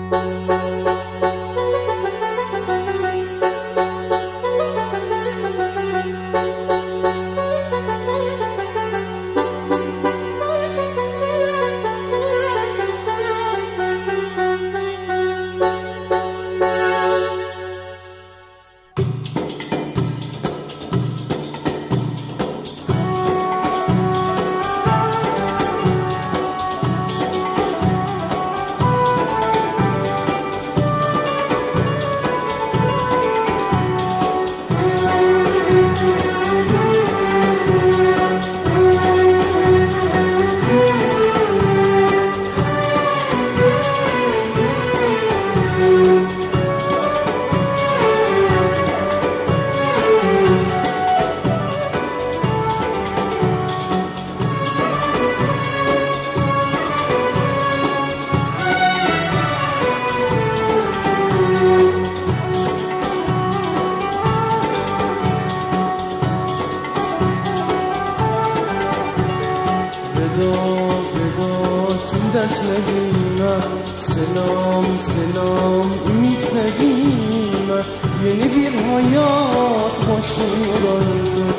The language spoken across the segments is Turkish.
dertlerime, selam selam ümitlerime. Yeni bir hayat başlıyor artık.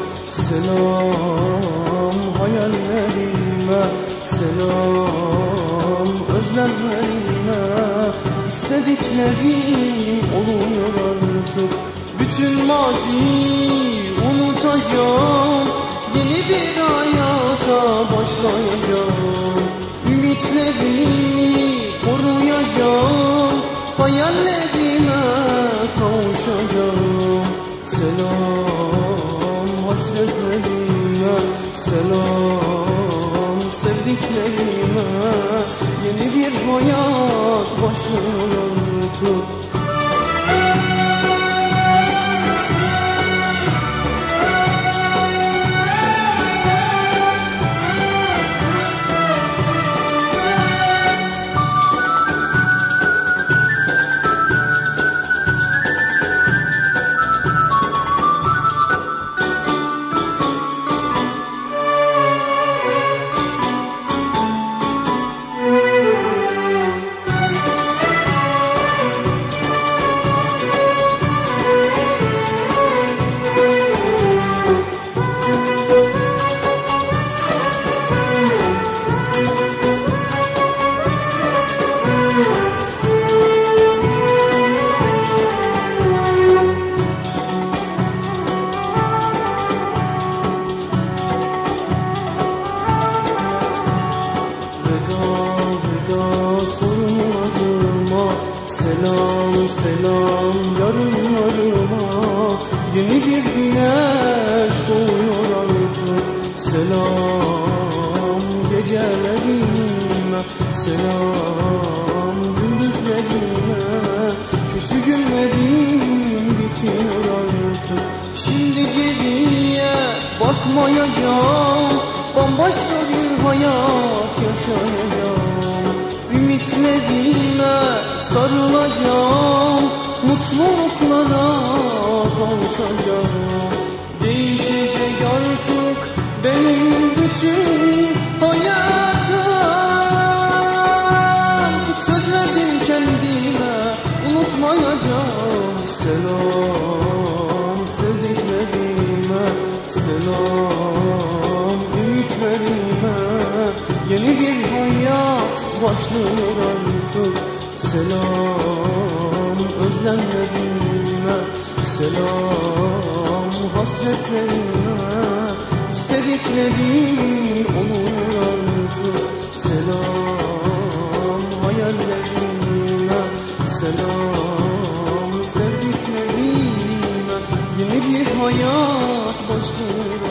Selam hayallerime, selam özlemlerime. İstediklerim oluyor artık. Bütün maziyi unutacağım, yeni bir hayata başlayacağım. Ümitlerimi koruyacağım, hayallerime kavuşacağım. Selam hasretlerime, selam sevdiklerime. Yeni bir hayat başlıyor artık. Sorunlarıma, selam selam yarınlarıma. Yeni bir güneş doğuyor artık. Selam gecelerime, selam gündüzlerime. Kötü günlerim bitiyor artık. Şimdi geriye bakmayacağım, bambaşka bir hayat yaşayacağım. Ümitlerime sarılacağım, mutluluklara kavuşacağım. Değişecek artık benim bütün hayatım. Söz verdim kendime, unutmayacağım. Selam sevdiklerime, selam ümitlerime. Yeni bir hayat başlıyor artık. Selam özlemlerime, selam hasretlerime. İstediklerim oluyor artık. Selam hayallerime, selam sevdiklerime. Yeni bir hayat başlıyor.